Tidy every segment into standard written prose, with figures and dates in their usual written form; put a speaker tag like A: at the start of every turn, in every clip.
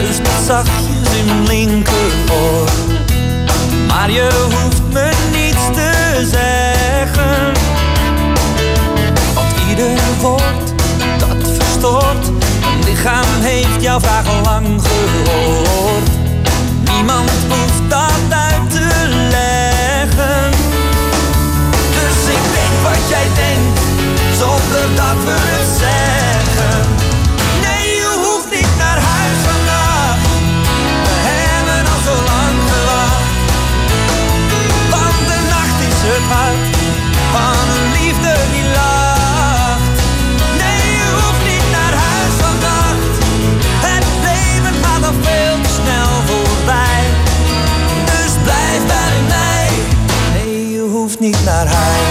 A: fluistert zachtjes in linkeroor. Maar je hoeft me niets te zeggen, want ieder woord dat verstoort mijn lichaam heeft jouw vragen lang gehoord. Niemand hoeft dat uit te leggen, dus ik denk wat jij denkt, zonder dat we het zeggen. Nee, je hoeft niet naar huis vandaag, we hebben al zo lang gewacht. Want de nacht is het hart van een liefde die lacht. Nee, je hoeft niet naar huis vannacht, het leven gaat al veel te snel voorbij. Dus blijf bij mij, nee, je hoeft niet naar huis.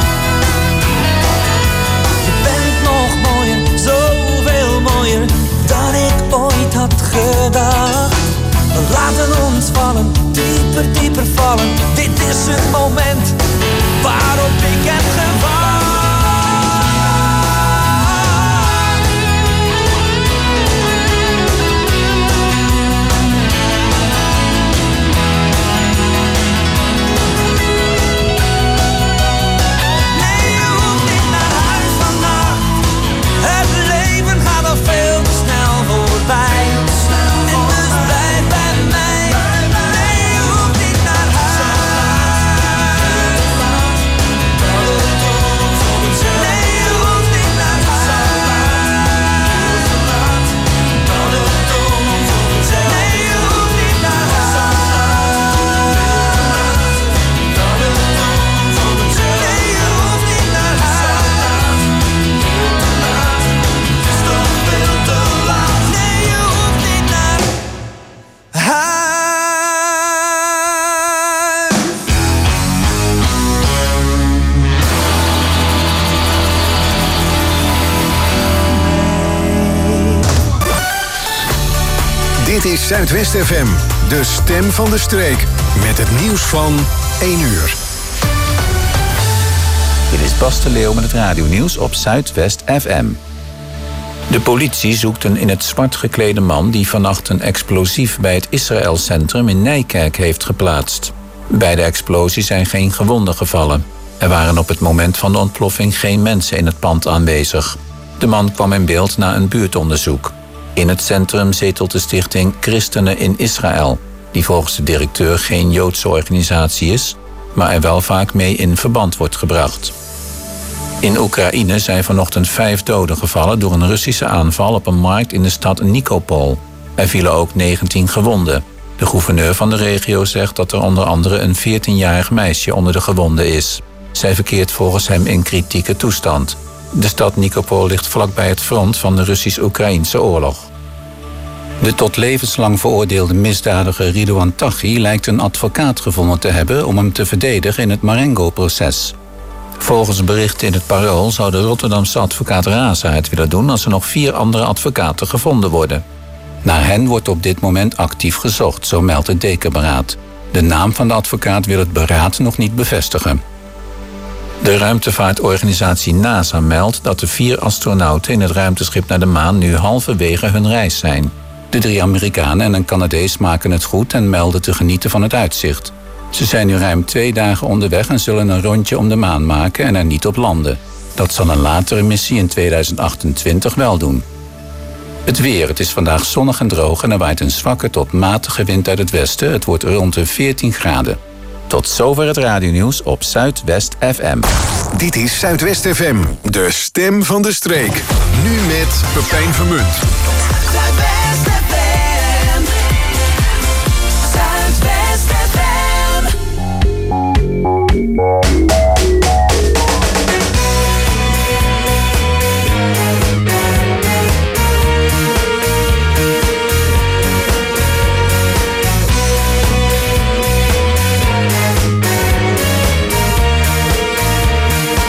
A: Zoveel mooier dan ik ooit had gedacht. We laten ons vallen, dieper, dieper vallen. Dit is het moment waarop ik heb gewacht.
B: Dit is Zuidwest FM, de stem van de streek. Met het nieuws van 1 uur.
C: Dit is Bas de Leeuw met het radionieuws op Zuidwest FM. De politie zoekt een in het zwart geklede man die vannacht een explosief bij het Israël-centrum in Nijkerk heeft geplaatst. Bij de explosie zijn geen gewonden gevallen. Er waren op het moment van de ontploffing geen mensen in het pand aanwezig. De man kwam in beeld na een buurtonderzoek. In het centrum zetelt de stichting Christenen in Israël, die volgens de directeur geen Joodse organisatie is, maar er wel vaak mee in verband wordt gebracht. In Oekraïne zijn vanochtend 5 doden gevallen door een Russische aanval op een markt in de stad Nikopol. Er vielen ook 19 gewonden. De gouverneur van de regio zegt dat er onder andere een 14-jarig meisje onder de gewonden is. Zij verkeert volgens hem in kritieke toestand. De stad Nikopol ligt vlakbij het front van de Russisch-Oekraïnse oorlog. De tot levenslang veroordeelde misdadiger Ridouan Taghi lijkt een advocaat gevonden te hebben om hem te verdedigen in het Marengo-proces. Volgens berichten in het Parool zou de Rotterdamse advocaat Raza het willen doen als er nog 4 andere advocaten gevonden worden. Naar hen wordt op dit moment actief gezocht, zo meldt het Dekenberaad. De naam van de advocaat wil het beraad nog niet bevestigen. De ruimtevaartorganisatie NASA meldt dat de 4 astronauten in het ruimteschip naar de maan nu halverwege hun reis zijn. De 3 Amerikanen en een Canadees maken het goed en melden te genieten van het uitzicht. Ze zijn nu ruim 2 dagen onderweg en zullen een rondje om de maan maken en er niet op landen. Dat zal een latere missie in 2028 wel doen. Het weer. Het is vandaag zonnig en droog en er waait een zwakke tot matige wind uit het westen. Het wordt rond de 14 graden. Tot zover het radionieuws op Zuidwest FM.
B: Dit is Zuidwest FM, de stem van de streek. Nu met Pepijn Vermunt.
D: Zuidwest FM. Zuidwest FM.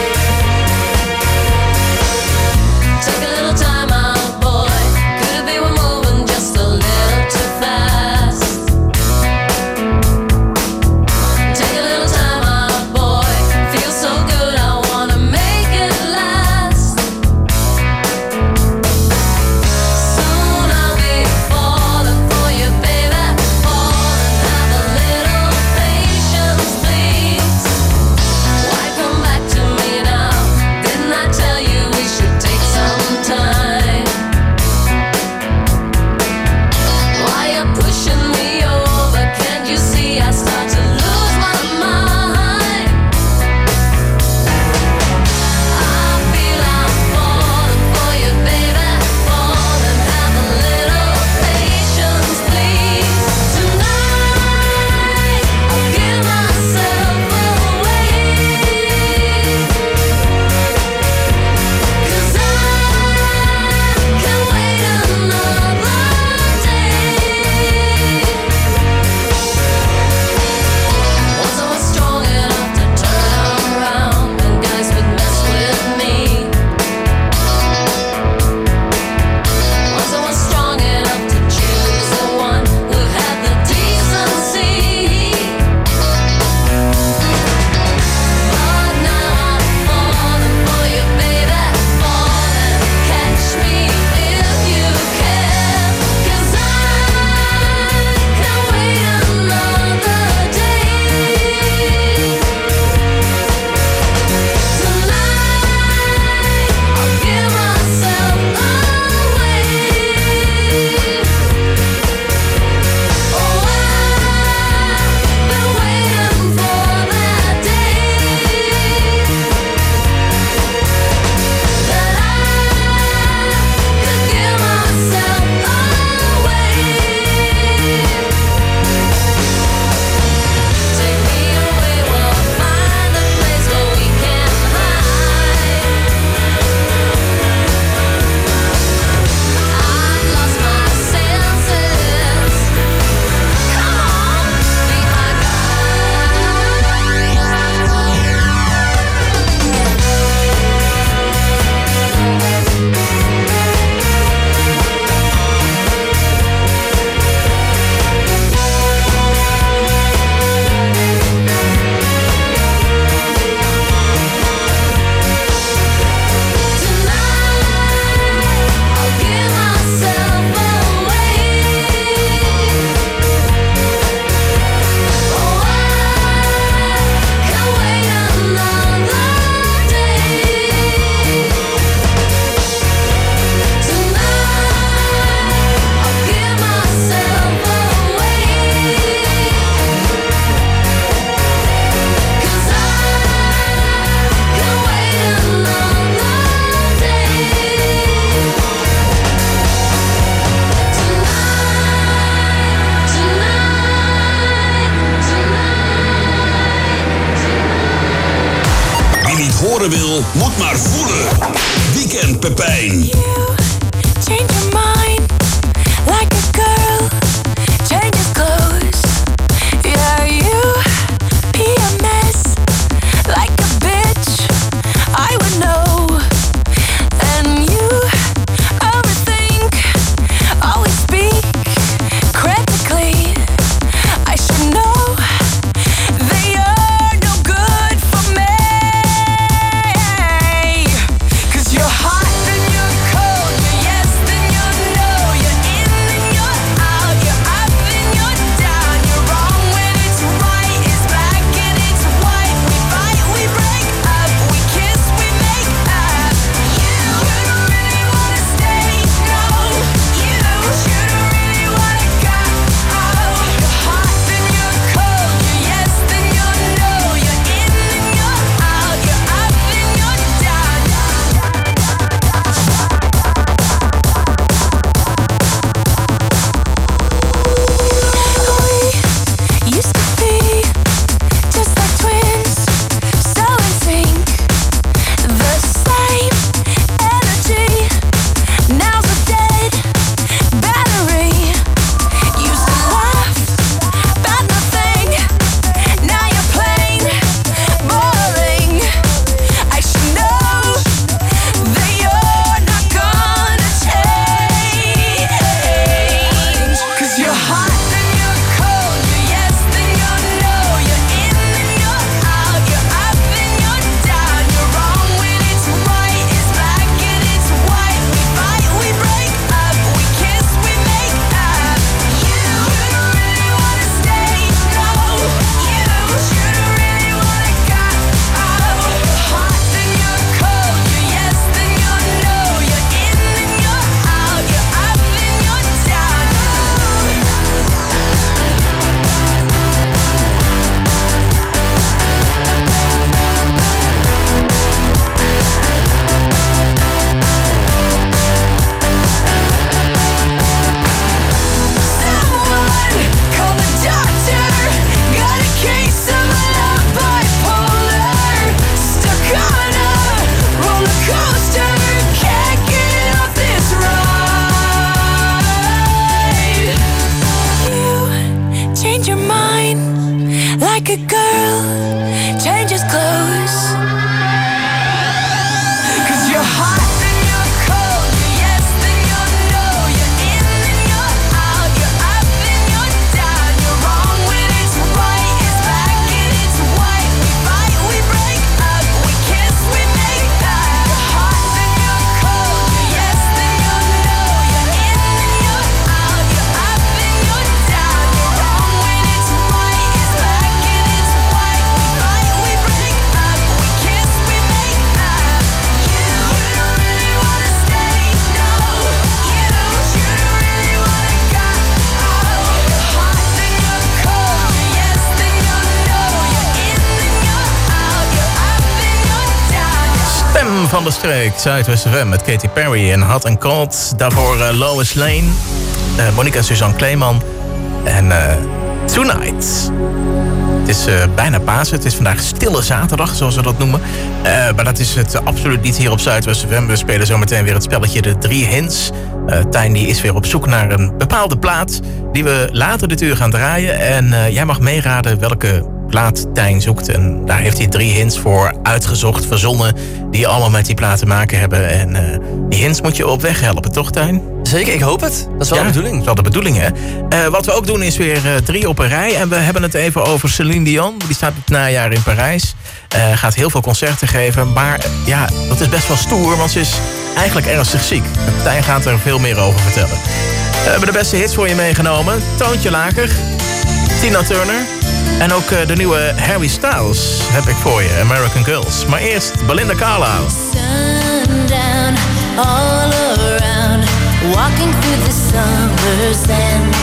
E: Take a little time out, boy. Could it be one horen wil, moet maar voelen. Weekend Pepijn.
D: You change your mind like a girl changes clothes. Yeah, you PMS like a bitch. I would know. And you overthink, always speak critically. I should know that you're no good for me. 'Cause you're hot, then you're cold, you're yes, then you're no, you're in, then you're out, you're up, then you're down, you're wrong when it's right, it's black and it's white, we fight, we break up, we kiss, we make up. You don't really wanna stay, no, you don't really wanna go. You're hot, then you're cold, you're yes, then you're no, you're in, then you're out, you're up, then you're down. We used to be just like twins, so in sync, the same energy. Now's a dead battery. Used to laugh about nothing, now you're plain boring. I should know that you're not gonna change. 'Cause you're hot, then you're cold, you're yes, then you're no, you're in, then you're out, you're up, then you're down, you're wrong when it's right, it's black and it's white, we fight, we break up, we kiss, we make up. You don't really wanna stay, no, you don't really wanna go. You're hot, then you're cold, you're yes, then you're no, you're in, then you're out, you're up, then you're down. Someone call the doctor. Got a case of love bipolar. Stuck on a roller coaster. Can't get off this ride. You change your mind like a girl changes clothes. 'Cause you're hot, then you're cold, you're yes, then you're no, you're in, then you're out, you're up, then you're down, you're wrong when it's right, it's black and it's white, we fight, we break up, we kiss, we make up. You're hot, then you're cold, you're yes, then you're no, you're in, then you're out, you're up, then you're down, you're wrong when it's right, it's black and it's white, we fight, we break up, we kiss, we make up. You don't really wanna stay, no, you don't really wanna go. You're hot, then you're cold, you're yes, then you're no, you're in, then you're out, you're up, then you're down.
F: Stem van de streek, Zuidwest FM met Katy Perry en Hot and Cold. Daarvoor Lois Lane, Monica Suzanne Kleeman en Tonight. Het is bijna Pasen. Het is vandaag stille zaterdag, zoals we dat noemen. Maar dat is het absoluut niet hier op Zuidwest FM. We spelen zometeen weer het spelletje De 3 Hints. Tijn die is weer op zoek naar een bepaalde plaat die we later dit uur gaan draaien. En jij mag meeraden welke plaat Tijn zoekt. En daar heeft hij 3 hints voor uitgezocht, verzonnen, die allemaal met die plaat te maken hebben. En die hints moet je op weg helpen, toch Tijn?
G: Zeker, ik hoop het. Dat is wel de bedoeling.
F: Dat is wel de bedoeling, hè? Wat we ook doen is weer 3 op een rij. En we hebben het even over Céline Dion. Die staat het najaar in Parijs. Gaat heel veel concerten geven. Maar ja, dat is best wel stoer, want ze is eigenlijk ernstig ziek. Tijn gaat er veel meer over vertellen. We hebben de beste hits voor je meegenomen. Toontje Laker, Tina Turner en ook de nieuwe Harry Styles heb ik voor je, American Girls. Maar eerst Belinda Carlisle.
H: Sundown all around, walking through the summer sand.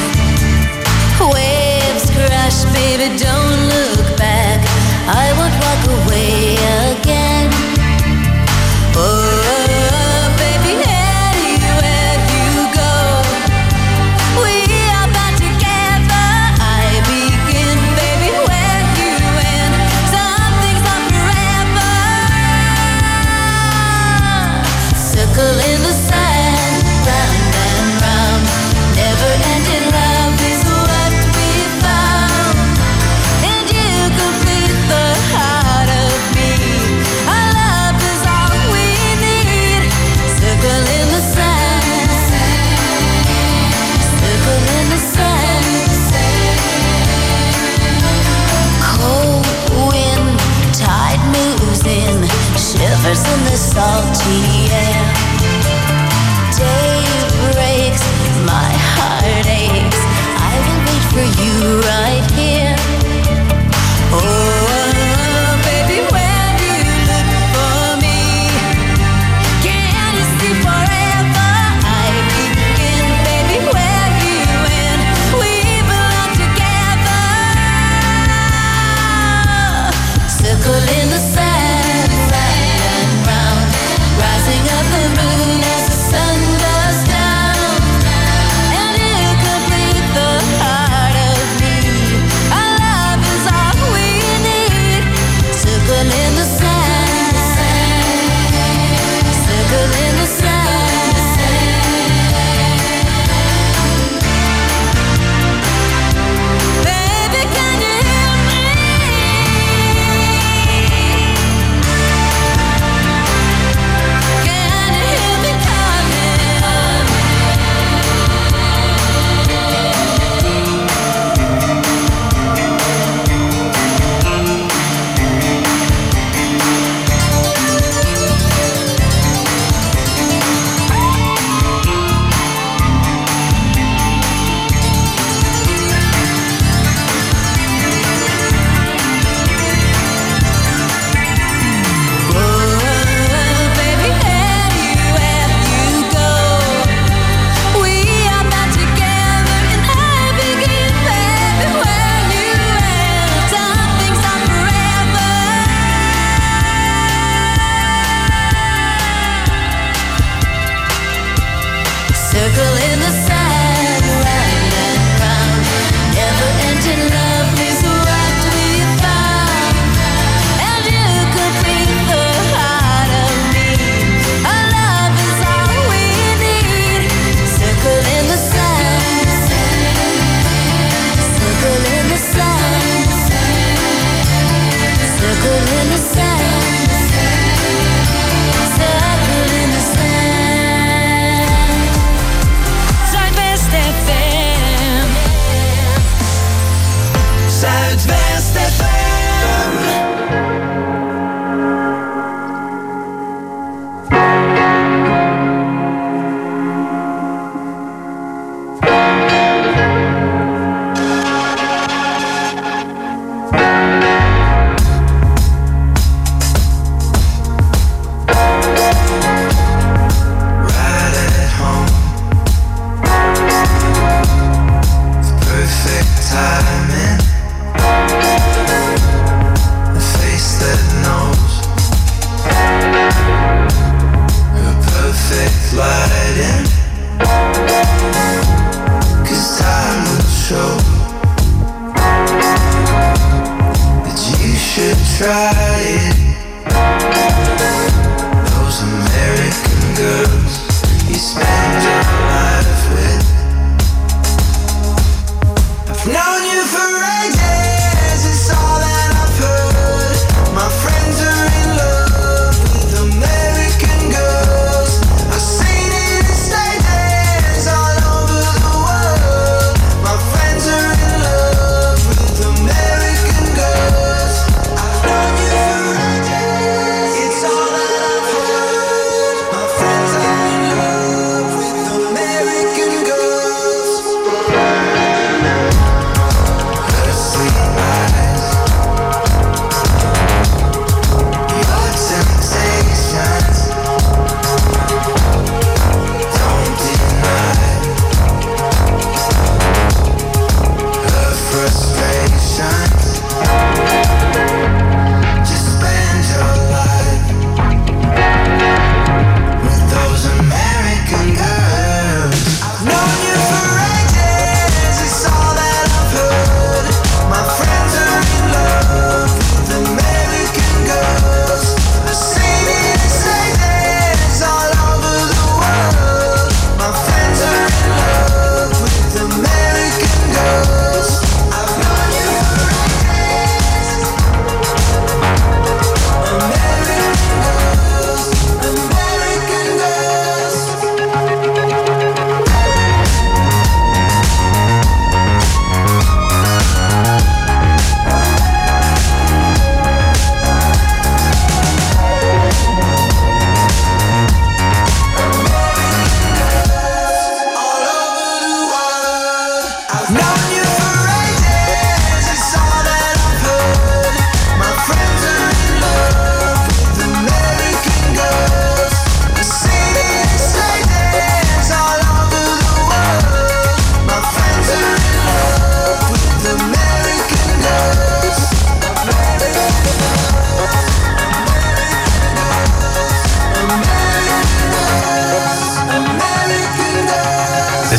H: Waves crash, baby, don't look back. I won't walk away again. Oh, baby, anywhere you go, we are bound together. I begin, baby, where you end. Some things are forever.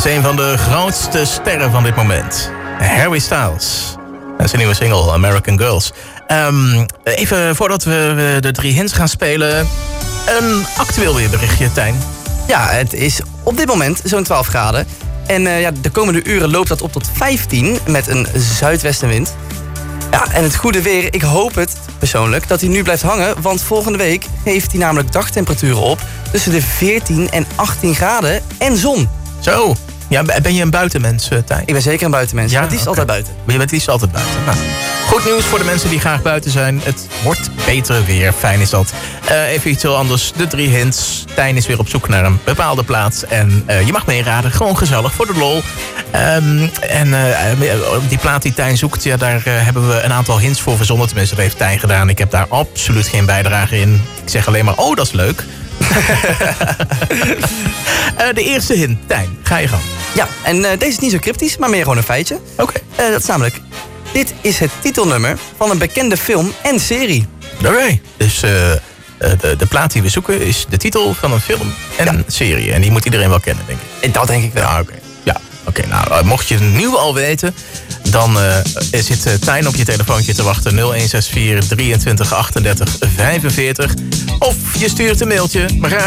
F: is een van de grootste sterren van dit moment. Harry Styles. Dat is een nieuwe single, American Girls. Even voordat we de 3 hints gaan spelen... een actueel weerberichtje, Tijn.
G: Ja, het is op dit moment zo'n 12 graden. En de komende uren loopt dat op tot 15 met een zuidwestenwind. Ja, en het goede weer, ik hoop het persoonlijk, dat hij nu blijft hangen. Want volgende week geeft hij namelijk dagtemperaturen op tussen de 14 en 18 graden en zon.
F: Zo. Ja, ben je een buitenmens, Tijn?
G: Ik ben zeker een buitenmens. Ja, het liefst altijd buiten.
F: Maar je bent liefst altijd buiten. Nou, goed nieuws voor de mensen die graag buiten zijn. Het wordt beter weer. Fijn is dat. Even iets heel anders. De 3 hints. Tijn is weer op zoek naar een bepaalde plaats. En je mag meeraden. Gewoon gezellig voor de lol. Die plaat die Tijn zoekt, ja, daar hebben we een aantal hints voor verzonnen. Tenminste, dat heeft Tijn gedaan. Ik heb daar absoluut geen bijdrage in. Ik zeg alleen maar, oh, dat is leuk. De eerste hint, Tijn, ga je gang.
G: Ja, en deze is niet zo cryptisch, maar meer gewoon een feitje.
F: Oké.
G: Dat is namelijk, dit is het titelnummer van een bekende film en serie.
F: Oké. Dus de plaat die we zoeken is de titel van een film en serie. En die moet iedereen wel kennen, denk ik.
G: Dat denk ik wel.
F: Ja, oké. Ja, oké. Nou, mocht je het nu al weten, dan zit Tijn op je telefoontje te wachten. 0164 23 38 45. Of je stuurt een mailtje.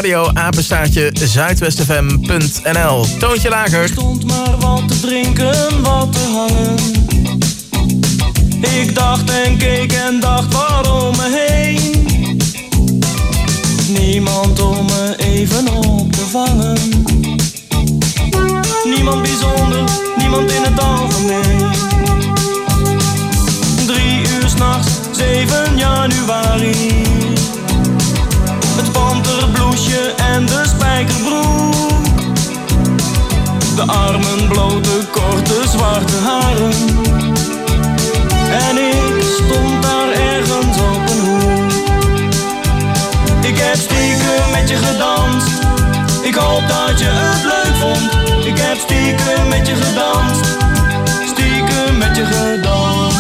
F: radio@zuidwestfm.nl. Toontje lager.
A: Stond maar wat te drinken, wat te hangen. Ik dacht en keek en dacht waarom me heen. Niemand om me even op te vangen. Niemand bijzonder, niemand in het algemeen. 3 uur 's nachts, 7 januari. Het panterbloesje en de spijkerbroek. De armen blote, korte, zwarte haren. En ik stond daar ergens op een hoek. Ik heb stiekem met je gedanst. Ik hoop dat je het leuk vond. Ik heb stiekem met je gedanst. Stiekem met je gedanst.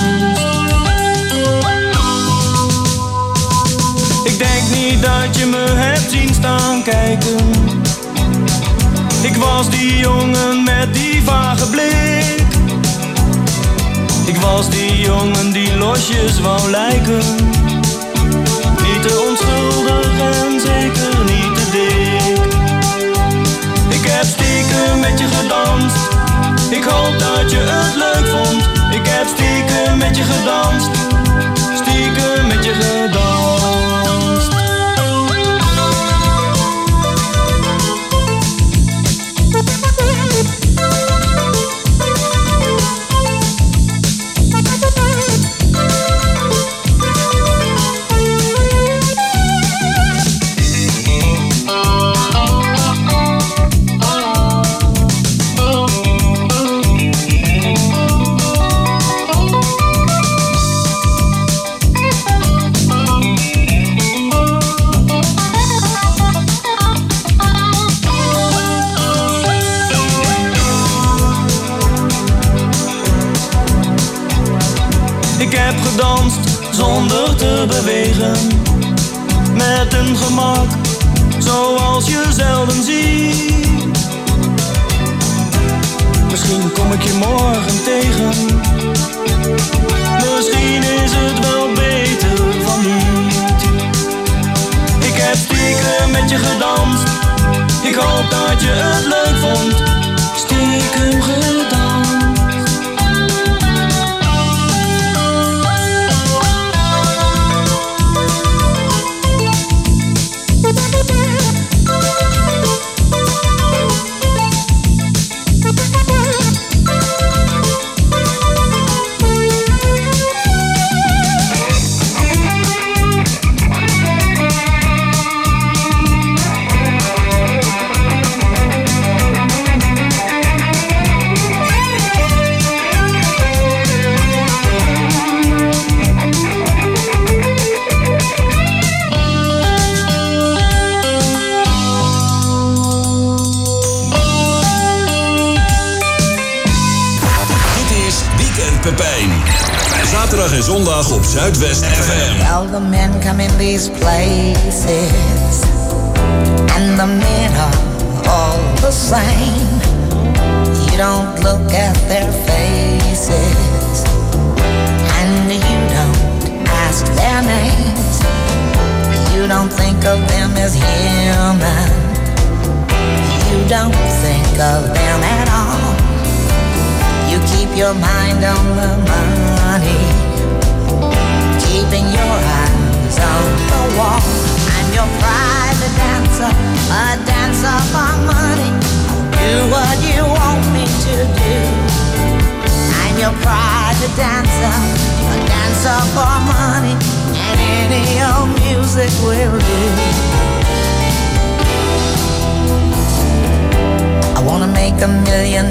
A: Ik denk niet dat je me hebt zien staan kijken. Ik was die jongen met die vage blik. Ik was die jongen die losjes wou lijken. Niet te onschuldig en zeker niet te dik. Ik heb stiekem met je gedanst. Ik hoop dat je het leuk vond. Ik heb stiekem met je gedanst. Stiekem met je gedanst. Ik heb gedanst zonder te bewegen. Met een gemak zoals je zelden ziet. Misschien kom ik je morgen tegen. Misschien is het wel beter van niet. Ik heb stiekem met je gedanst. Ik hoop dat je het leuk vond. Stiekem gedanst.
E: Zaterdag en zondag op Zuidwest FM.
I: All the men come in these places, and the men are all the same. You don't look at their faces, and you don't ask their names. You don't think of them as human. You don't think of them at all. You keep your mind on the money, keeping your eyes on the wall. I'm your private dancer, a dancer for money. Do what you want me to do. I'm your private dancer, a dancer for money, and any old music will do. I wanna make $1 million.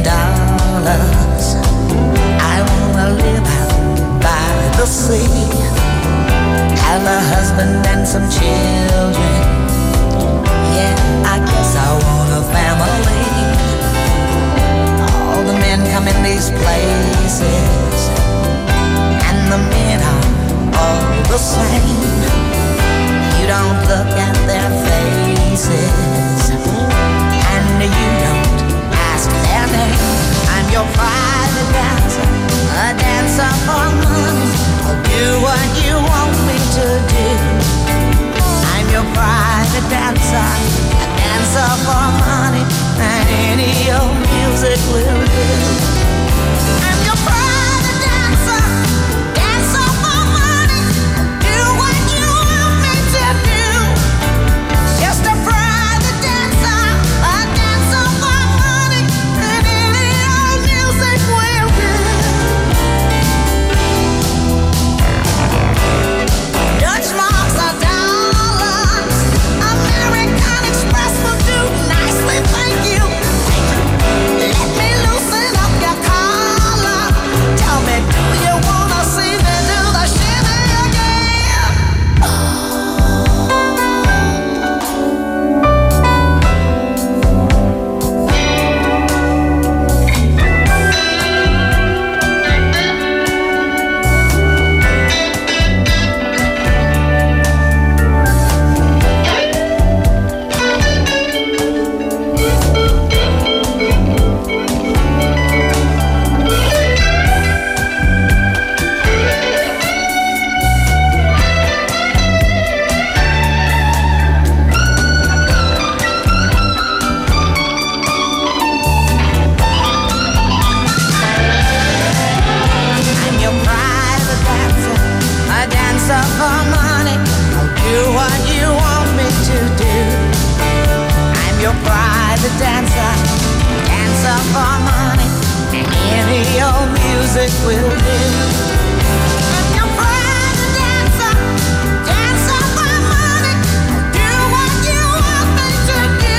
I: I wanna live out by the sea, have a husband and some children. Yeah, I guess I want a family. All the men come in these places, and the men are all the same. You don't look at their faces, and you don't ask their name. I'm your private dancer, a dancer for money. I'll do what you want me to do. I'm your private dancer, a dancer for money, and any old music will do. I'm your private dancer, dancer for money. I'll do what you want me to do. Just a private dancer, a dancer for money, and any old music will do. Dutch marks are dollars, American Express will do nicely, thank you. Let me loosen up your collar. Tell me, do you wanna see me do the shimmy again? I'm your private dancer, a dancer for money. I'll do what you want me to do. I'm your private dancer, dancer for money, and any old music will do. I'm your private dancer, dancer for money. I'll do what you want me to do.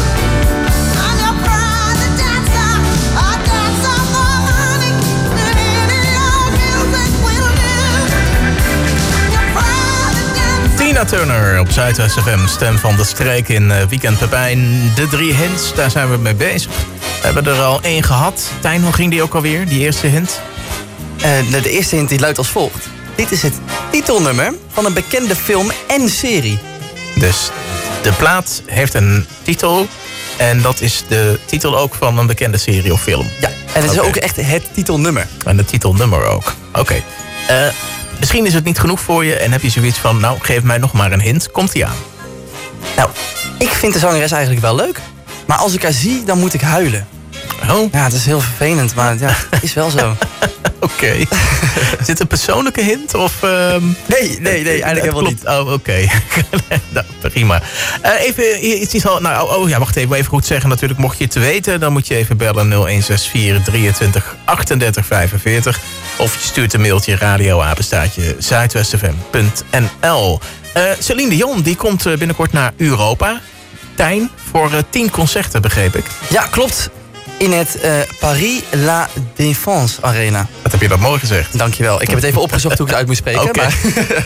I: I'm your private dancer, a dancer for money, and any old music will do. I'm your private dancer.
F: Tina Turner op Zuidwest FM, stem van de streek in Weekend Pepijn. De 3 hints, daar zijn we mee bezig. We hebben er al 1 gehad. Tijn, hoe ging die ook alweer, die eerste hint?
G: De eerste hint die luidt als volgt. Dit is het titelnummer van een bekende film en serie.
F: Dus de plaat heeft een titel. En dat is de titel ook van een bekende serie of film.
G: Ja, en het is
F: Oké.
G: ook echt het titelnummer.
F: En de titelnummer ook. Oké. Misschien is het niet genoeg voor je en heb je zoiets van... nou, geef mij nog maar een hint. Komt-ie aan.
G: Nou, ik vind de zangeres eigenlijk wel leuk. Maar als ik haar zie, dan moet ik huilen.
F: Oh,
G: Ja, het is heel vervelend, maar ja, het is wel zo.
F: oké. Is dit een persoonlijke hint? Of,
G: Nee, eigenlijk helemaal
F: klopt.
G: niet.
F: Oh, oké. Nou, prima. Even iets al. Nou, ja, wacht even. Even goed zeggen. Natuurlijk, mocht je het weten, dan moet je even bellen 0164 23 38 45. Of je stuurt een mailtje radio-apenstaartje zuidwestfm.nl. Celine Dion, die komt binnenkort naar Europa. Tijn, voor 10 concerten, begreep ik.
G: Ja, klopt. In het Paris La Défense Arena.
F: Wat heb je dat mooi gezegd?
G: Dankjewel. Ik heb het even opgezocht hoe ik het uit moet spreken.
F: Oké.
G: Maar,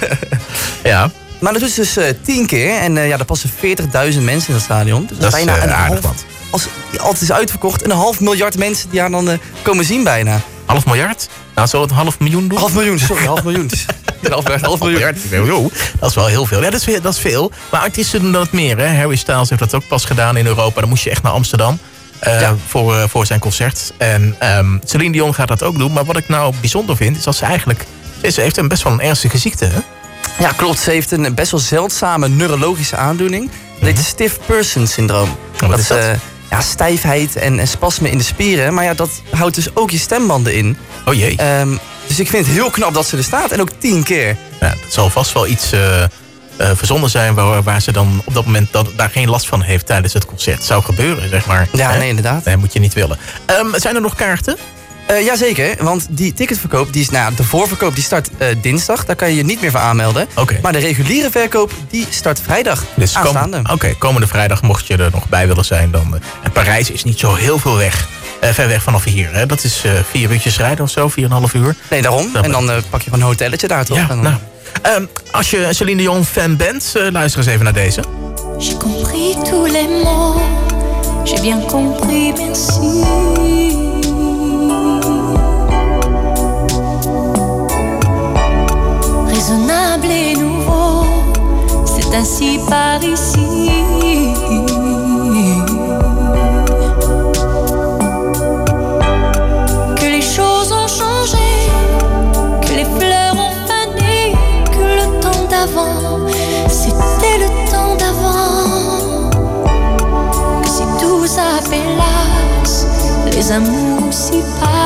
F: Ja.
G: maar dat is dus 10 keer. En ja, er passen 40.000 mensen in dat stadion. Dus
F: Dat is
G: bijna een
F: aardig
G: half.
F: wat.
G: Als het is uitverkocht, 1,5 miljard mensen die haar dan komen zien bijna.
F: 500 miljard? Nou, zullen we het 500 miljoen doen?
G: 500 miljoen, sorry, 500 miljoen. 1,5 miljoen.
F: Dat is wel heel veel. Ja, dat is veel. Maar artiesten doen dat meer, hè. Harry Styles heeft dat ook pas gedaan in Europa. Dan moest je echt naar Amsterdam. voor zijn concert. En Celine Dion gaat dat ook doen. Maar wat ik nou bijzonder vind, is dat ze eigenlijk... Ze heeft best wel een ernstige ziekte, hè?
G: Ja, klopt. Ze heeft een best wel zeldzame neurologische aandoening. Dat heet stiff person syndroom.
F: Wat is dat?
G: Stijfheid en spasmen in de spieren. Maar ja, dat houdt dus ook je stembanden in.
F: Oh jee.
G: Dus ik vind het heel knap dat ze er staat. En ook 10 keer.
F: Ja, dat zal vast wel iets verzonnen zijn... waar ze dan op dat moment daar geen last van heeft tijdens het concert. Zou gebeuren, zeg maar.
G: Ja, nee, inderdaad.
F: Nee, moet je niet willen. Zijn er nog kaarten?
G: Jazeker, want die ticketverkoop, de voorverkoop die start dinsdag. Daar kan je je niet meer voor aanmelden.
F: Okay.
G: Maar de reguliere verkoop die start vrijdag
F: dus
G: aanstaande.
F: Komende vrijdag mocht je er nog bij willen zijn. Dan, en Parijs is niet zo heel veel ver weg vanaf hier. Hè? Dat is 4 uurtjes rijden of zo, 4,5 uur.
G: Nee, daarom. En dan pak je van een hotelletje daar toch?
F: Ja,
G: dan...
F: nou. Als je Celine Dion fan bent, luister eens even naar deze.
D: J'ai compris tous les mots, j'ai bien compris, merci. Raisonnable et nouveau, c'est ainsi par ici. Que les choses ont changé, que les fleurs ont fané, que le temps d'avant, c'était le temps d'avant. Que si tout s'appelasse, les amours s'y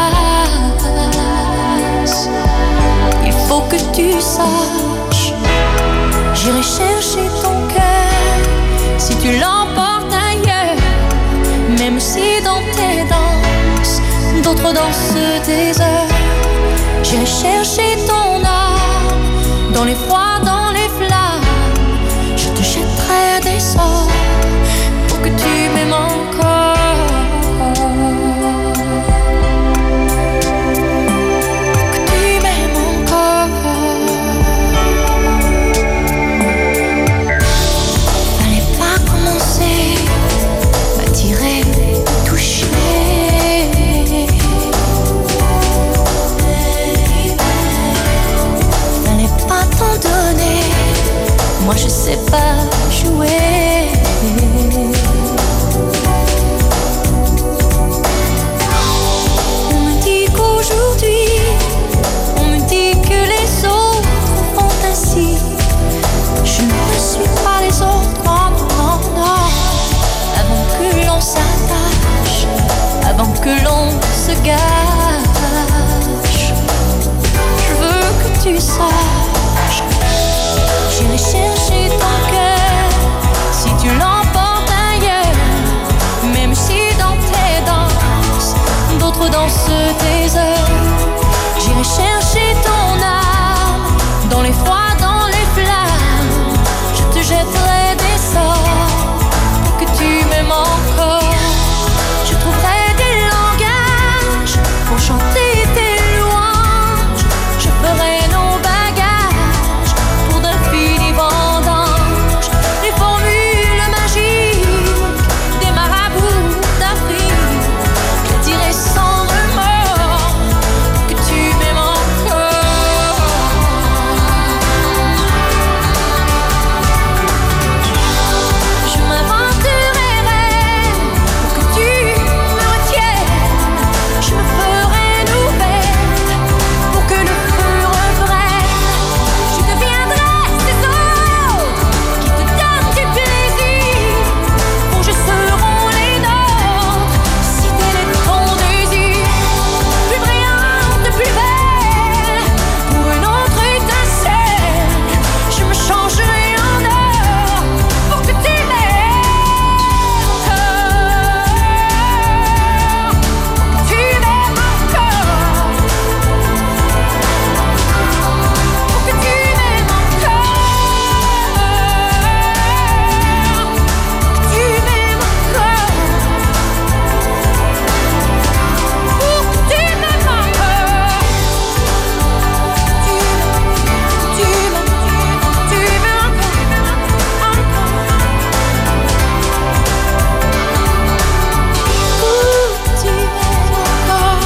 D: passent. Il faut que tu saches, j'irai chercher ton cœur si tu l'emportes ailleurs. Même si dans tes danses, d'autres dansent des heures. J'irai chercher ton âme dans les froids, dans les flammes. Je te jetterai des sorts pour que tu m'aimes encore. Moi je sais pas jouer. On me dit qu'aujourd'hui, on me dit que les autres font ainsi. Je ne suis pas les autres, non, non, non. Avant que l'on s'attache, avant que l'on se gâche, je veux que tu saches, j'irai chercher ton cœur si tu l'emportes ailleurs. Même si dans tes danses, d'autres dansent tes heures. J'irai chercher ton âme dans les froids, dans les flammes. Je te jetterai des sorts pour que tu m'aimes encore. Je trouverai des langages pour chanter tes louanges. Je ferai nos bagages pour d'infinis vendanges. Les formules magiques des marabouts d'Afrique. Je dirai sans remords que tu m'aimes encore. Je m'inventerai rêve pour que tu me retiennes. Je me ferai nouvelle pour que le feu reprenne. Je deviendrai ces autres qui te donnent du plaisir. Vos jeux seront les nôtres si tel est ton désir. Plus brillante, plus belle, pour une autre étincelle. Je me changerai en or pour que tu m'aimes encore. Que tu m'aimes encore. Pour que tu m'aimes encore. Que tu m'aimes encore. Pour que tu m'aimes encore. Tu m'aimes encore.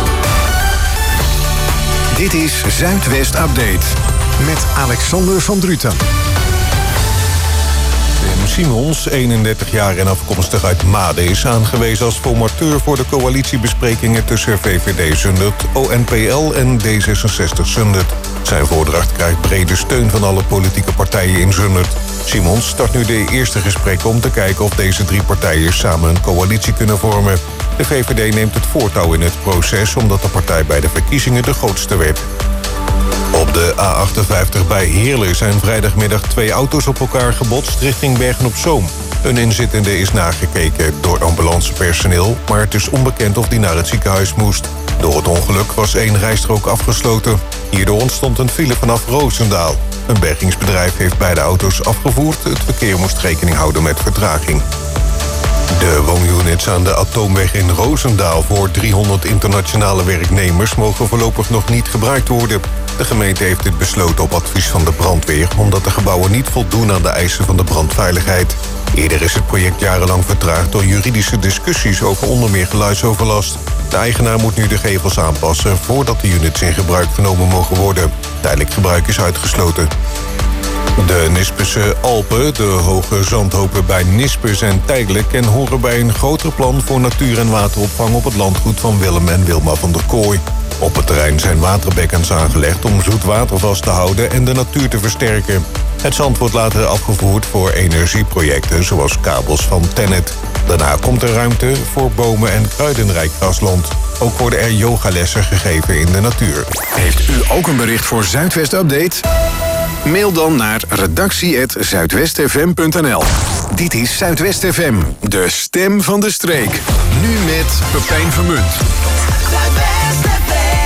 B: Dit is Zuidwest Update met Alexander van Druten.
J: Simons, 31 jaar en afkomstig uit Maden, is aangewezen als formateur voor de coalitiebesprekingen tussen VVD Zundert, ONPL en D66 Zundert. Zijn voordracht krijgt brede steun van alle politieke partijen in Zundert. Simons start nu de eerste gesprekken om te kijken of deze 3 partijen samen een coalitie kunnen vormen. De VVD neemt het voortouw in het proces omdat de partij bij de verkiezingen de grootste werd. Op de A58 bij Heerlen zijn vrijdagmiddag 2 auto's op elkaar gebotst richting Bergen-op-Zoom. Een inzittende is nagekeken door ambulancepersoneel, maar het is onbekend of die naar het ziekenhuis moest. Door het ongeluk was 1 rijstrook afgesloten. Hierdoor ontstond een file vanaf Roosendaal. Een bergingsbedrijf heeft beide auto's afgevoerd. Het verkeer moest rekening houden met vertraging. De woonunits aan de Atoomweg in Roosendaal voor 300 internationale werknemers mogen voorlopig nog niet gebruikt worden. De gemeente heeft dit besloten op advies van de brandweer, omdat de gebouwen niet voldoen aan de eisen van de brandveiligheid. Eerder is het project jarenlang vertraagd door juridische discussies over onder meer geluidsoverlast. De eigenaar moet nu de gevels aanpassen voordat de units in gebruik genomen mogen worden. Tijdelijk gebruik is uitgesloten. De Nispense Alpen, de hoge zandhopen bij Nispen, zijn tijdelijk en horen bij een groter plan voor natuur- en wateropvang op het landgoed van Willem en Wilma van der Kooi. Op het terrein zijn waterbekkens aangelegd om zoet water vast te houden en de natuur te versterken. Het zand wordt later afgevoerd voor energieprojecten zoals kabels van Tennet. Daarna komt er ruimte voor bomen en kruidenrijk grasland. Ook worden er yogalessen gegeven in de natuur.
B: Heeft u ook een bericht voor Zuidwest Update? Mail dan naar redactie@zuidwestfm.nl. Dit is Zuidwest FM, de stem van de streek. Nu met Pepijn Vermunt.
D: Zuidwest FM.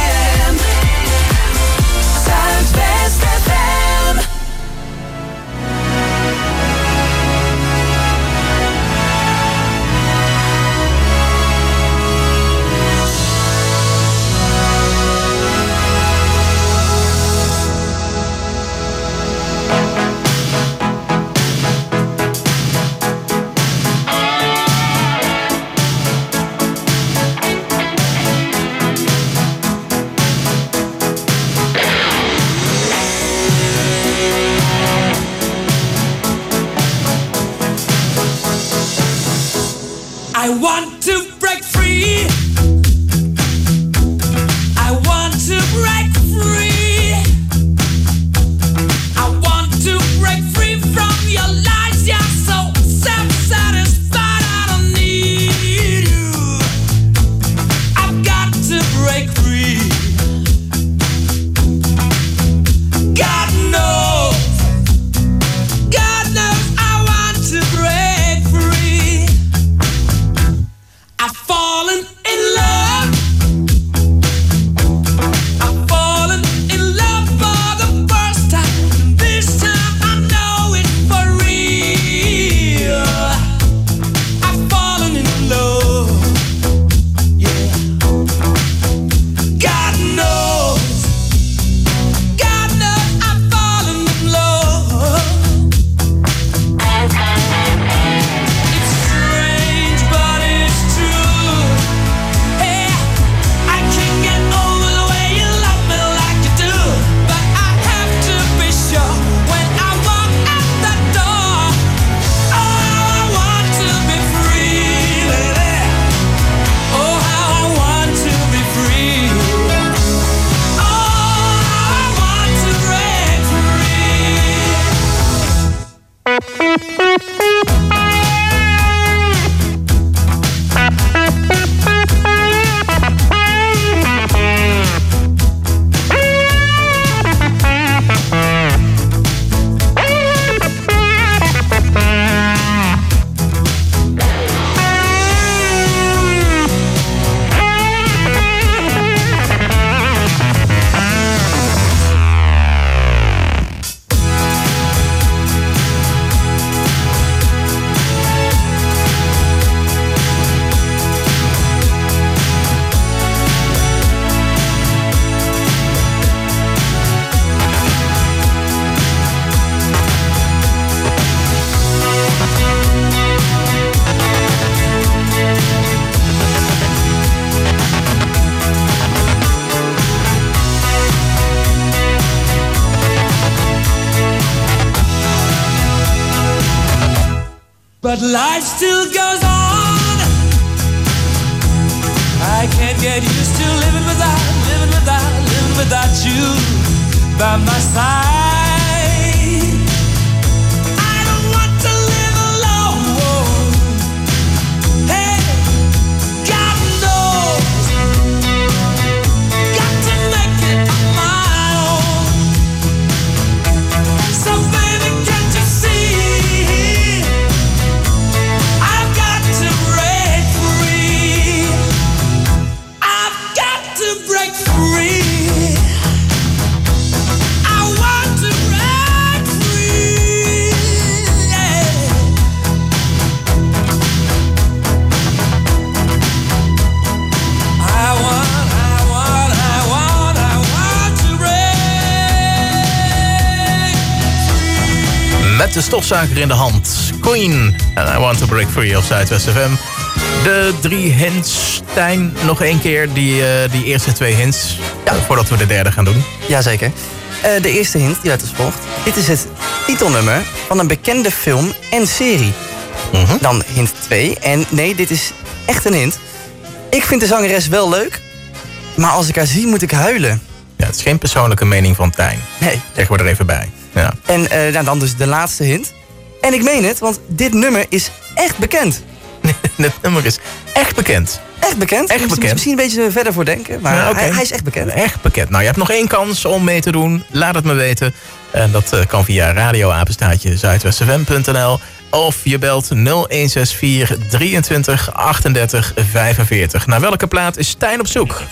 D: Zuidwest FM.
A: I want to break free. I want to break free. I want to break free from your lies. You're so self-satisfied. I don't need you. I've got to break free. God knows. God knows I want to break free. but life still goes on. I can't get used to living without you by my side. I don't want to live alone. Hey, God knows, got to make it on my own. So baby, can't you see? I've got to break free. I've got to break free.
F: Met de stofzuiger in de hand. Queen. And I want to break free op Zuidwest FM. De 3 hints. Stijn, nog 1 keer die eerste 2 hints. Ja. Voordat we de derde gaan doen.
G: Jazeker. De eerste hint die luidt als volgt. Dit is het titelnummer van een bekende film en serie. Dan hint 2. En nee, dit is echt een hint. Ik vind de zangeres wel leuk. Maar als ik haar zie, moet ik huilen.
F: Ja, het is geen persoonlijke mening van Tijn.
G: Nee.
F: Zeggen we er even bij. Ja.
G: En dan dus de laatste hint. En ik meen het, want dit nummer is echt bekend.
F: Dit nummer is echt bekend.
G: Echt bekend?
F: Echt bekend.
G: Misschien een beetje verder voor denken, maar ja, hij is echt bekend.
F: Echt bekend. Nou, je hebt nog 1 kans om mee te doen. Laat het me weten. En dat kan via radioapenstaatje zuidwestfm.nl. Of je belt 0164 23 38 45. Naar welke plaat is Stijn op zoek?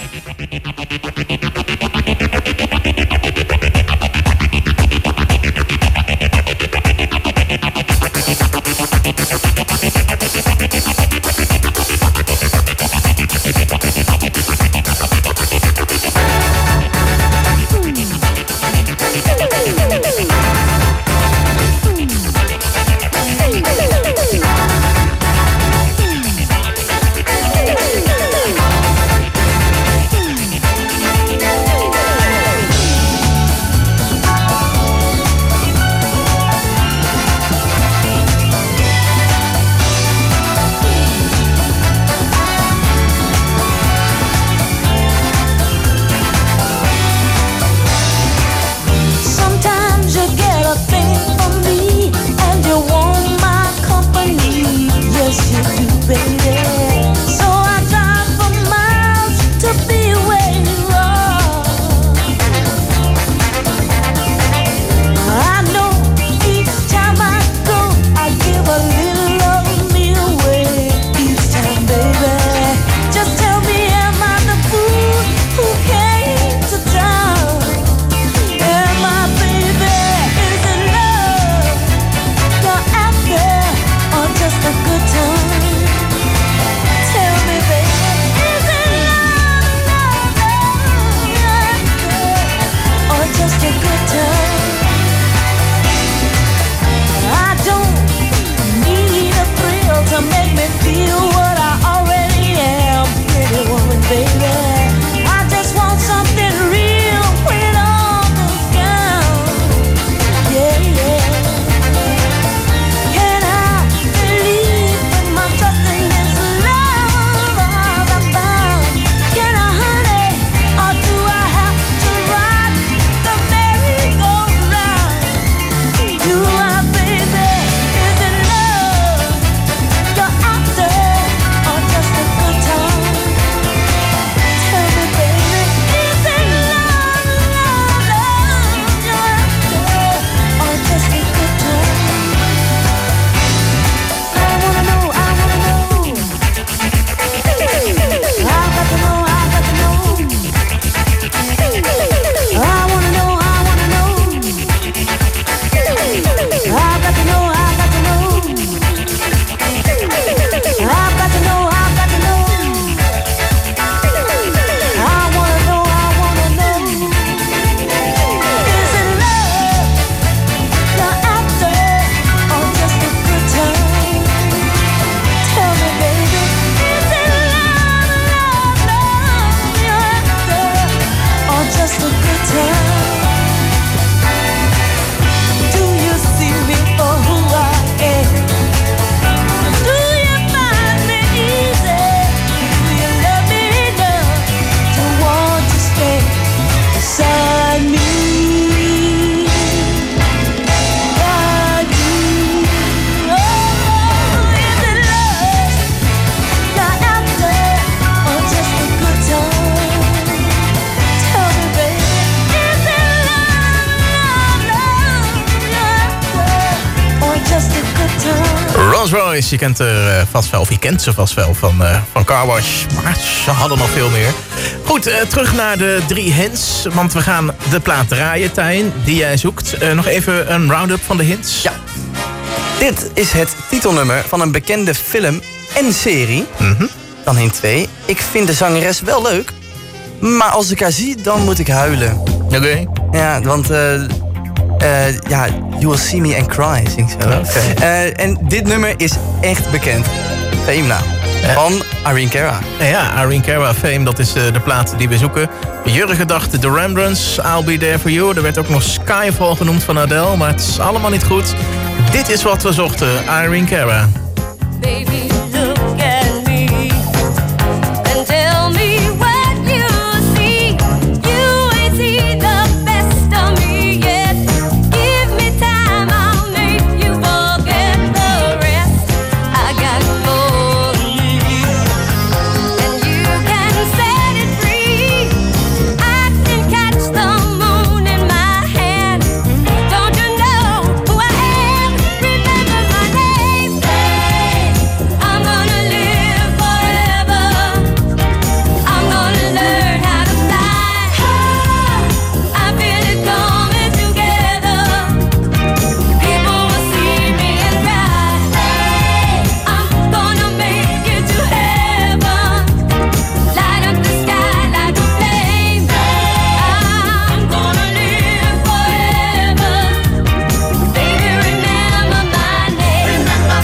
F: Rolls Royce, je kent er vast wel, of je kent ze vast wel van Car Wash. Maar ze hadden nog veel meer. Goed, terug naar de 3 hints. Want we gaan de plaat draaien, Tijn, die jij zoekt. Nog even een round-up van de hints.
G: Ja. Dit is het titelnummer van een bekende film en serie. Dan hint 2. Ik vind de zangeres wel leuk. Maar als ik haar zie, dan moet ik huilen.
F: Oké.
G: Ja, want... ja, You Will See Me and Cry, zingt ze.
F: Okay.
G: En dit nummer is echt bekend. Fame nou. Van Irene Cara.
F: Ja, Irene Cara, Fame, dat is de plaat die we zoeken. Jurgen dacht The Rembrandts, I'll Be There For You. Er werd ook nog Skyfall genoemd van Adele, maar het is allemaal niet goed. Dit is wat we zochten, Irene Cara.
D: Baby, look at me and tell me what you see. You ain't seen the best of me yet. Give me time, I'll make you forget the rest. I got more than me, and you can set it free. I can catch the moon in my hand. Don't you know who I am? Remember my name. I'm gonna live forever. I'm gonna learn how to fly. I feel it coming together. People will see me and cry. I'm gonna make it to heaven. Light up the sky like a flame. I'm gonna live forever. Baby, remember my name.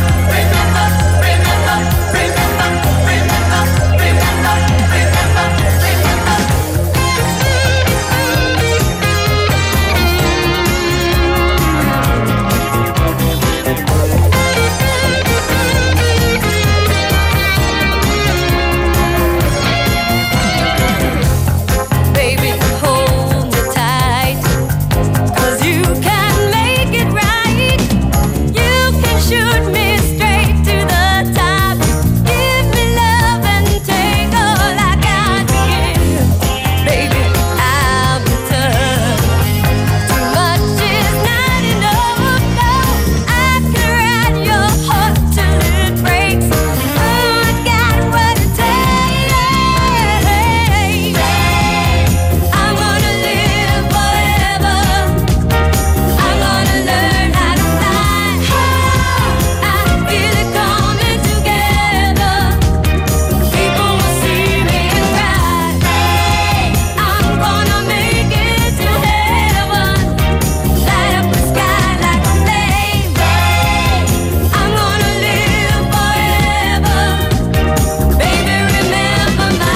D: Baby, hold me tight, 'cause you can make it right. You can shoot me straight to the top. Give me love and take all I got to give. Baby, I'll be tough. Too much is not enough. No, I can ride your heart till it breaks. Oh, I got what it takes. I'm gonna live forever. I'm gonna learn how to fly. I feel it coming together. People will see me and cry. I'm gonna make it to heaven. Light up the sky like a flame. I'm gonna live forever. Baby, remember my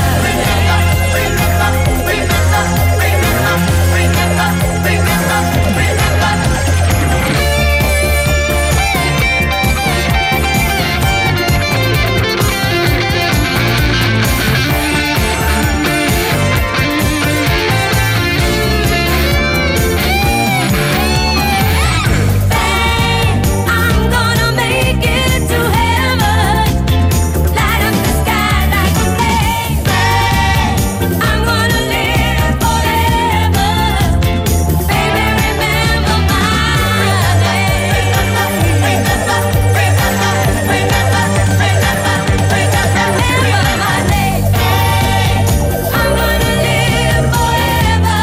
D: I'm gonna make it to heaven. Light up the sky like a flame. I'm gonna live forever. Baby, remember my name. I'm gonna live forever.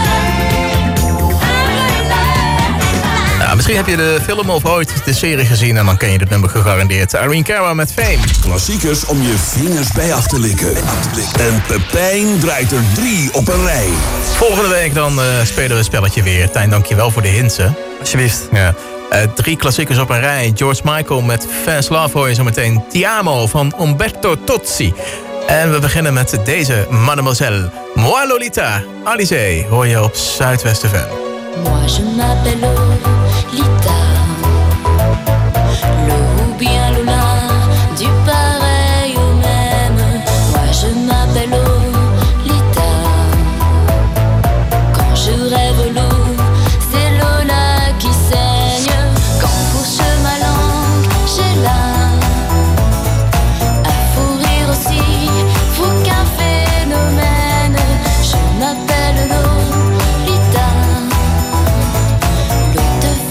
F: Ja, misschien heb je de film of ooit de serie gezien en dan ken je dit nummer gegarandeerd. Irene Cara met Fame.
E: Klassiekers om je vingers bij af te likken. En Pepijn draait er 3 op een rij.
F: Volgende week dan spelen we het spelletje weer. Tijn, dankjewel voor de hints, hè.
G: Alsjeblieft.
F: Ja. 3 klassiekers op een rij. George Michael met Fast Love hoor je zo meteen. Ti Amo van Umberto Tozzi. En we beginnen met deze Mademoiselle. Moi Lolita. Alizé hoor je op Zuidwest FM.
H: Moi je m'appelle Lolita, Lo ou bien Lola, du pareil au même. Moi je m'appelle Lolita. Quand je rêve l'eau, c'est Lola qui saigne. Quand fourche ma langue, j'ai là à fourrir aussi, fou qu'un phénomène. Je m'appelle Lolita. L'eau te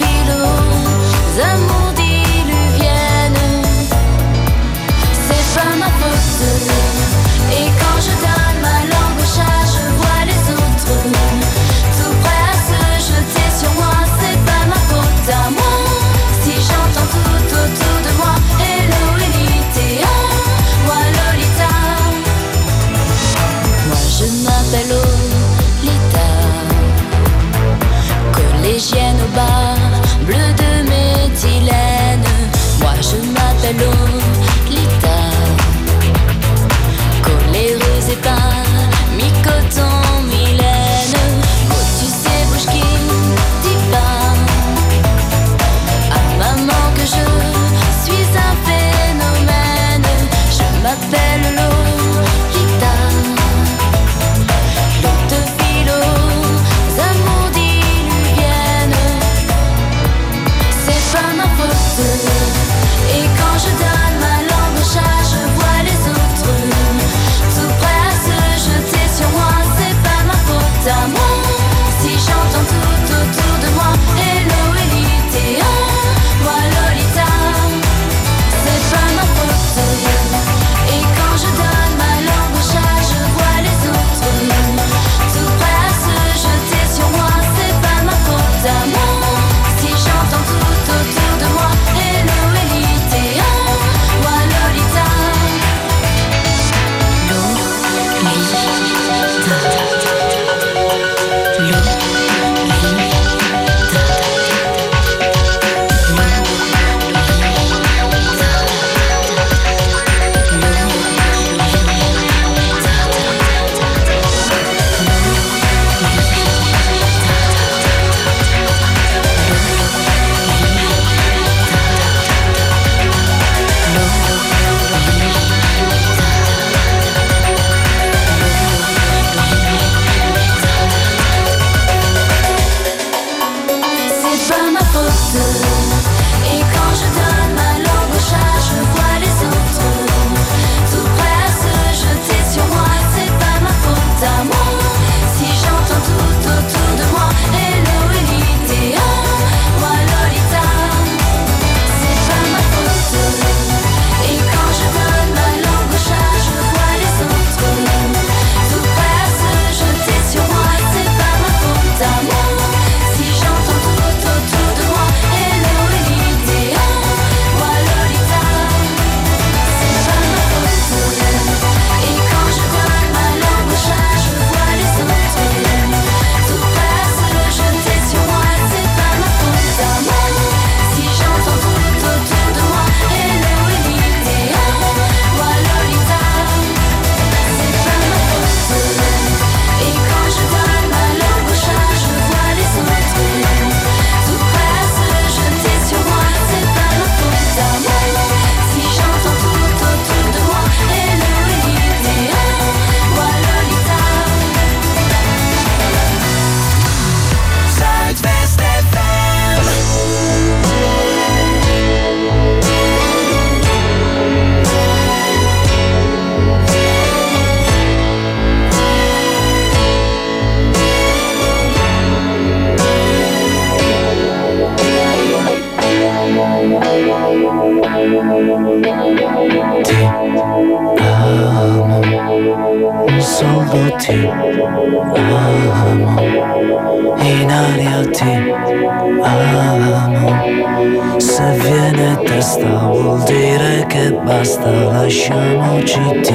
K: ti amo. Se viene testa vuol dire che basta, lasciamoci, ti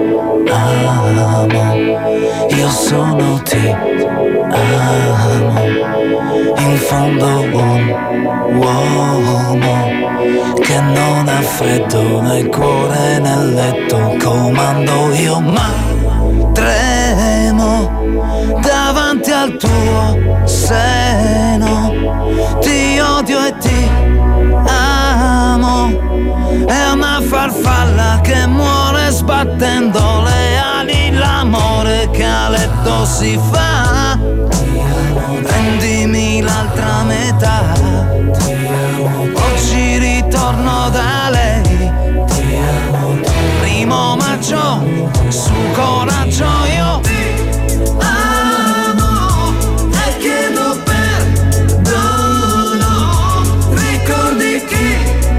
K: amo. Io sono ti amo. In fondo un uomo che non ha freddo nel cuore nel letto, comando io ma tremo davanti al tuo seno, ti odio e ti amo, è una farfalla che muore sbattendo le ali, l'amore che a letto si fa, prendimi l'altra metà, oggi ritorno da lei, primo maggio, su coraggio io amo e chiedo perdono, ricordi chi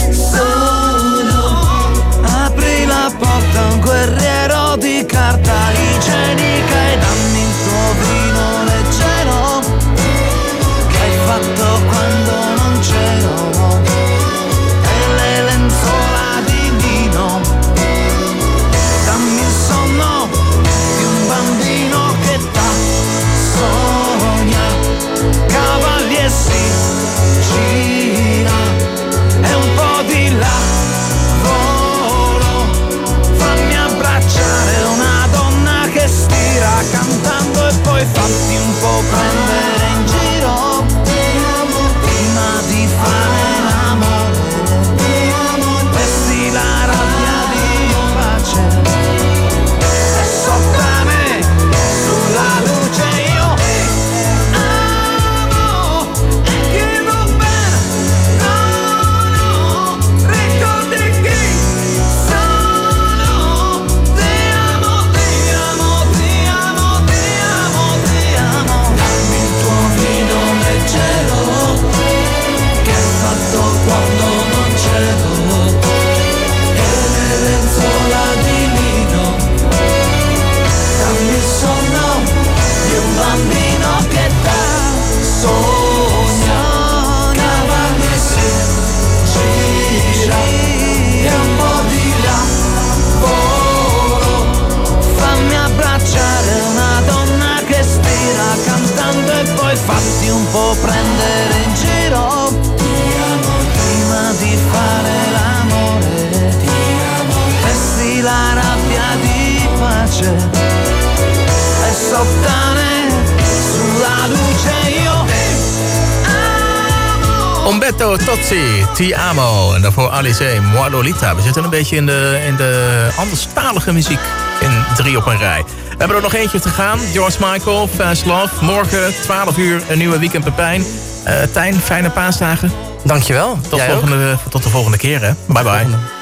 K: sono, apri la porta a un guerriero di carta igienica e dammi il tuo vino leggero che hai fatto quando non c'ero, e le lenzuola di lino, dammi il sonno di un bambino che t'ha sogna, cavalli e si gira e un po' di lavoro, fammi abbracciare una donna che stira cantando e poi fatti un po' prendere in giro prima di fare l'amore, vesti la rabbia di pace e sottane sulla luce io amo e chiedo perdono, ricordi chi sono, ti amo, ti amo, ti amo, ti amo, ti amo, dammi il tuo vino leggero che hai fatto quando non c'ero, e le lenzuola di lino, dammi il sonno di un bambino che dà sogna, cavalli e si gira e un po' di lavoro, fammi abbracciare una donna che stira cantando e poi fatti un po' prendere in giro prima di fare l'amore, vesti la rabbia di pace e sottane sulla luce io amo.
F: Umberto Tozzi, Ti Amo. En daarvoor Alice, Moi Lolita. We zitten een beetje in de anderstalige muziek in 3 op een rij. We hebben er nog eentje te gaan. George Michael, Fast Love. Morgen 12 uur een nieuwe Weekend Pepijn. Tijn, fijne paasdagen.
G: Dankjewel.
F: Tot de volgende keer, hè. Bye bye.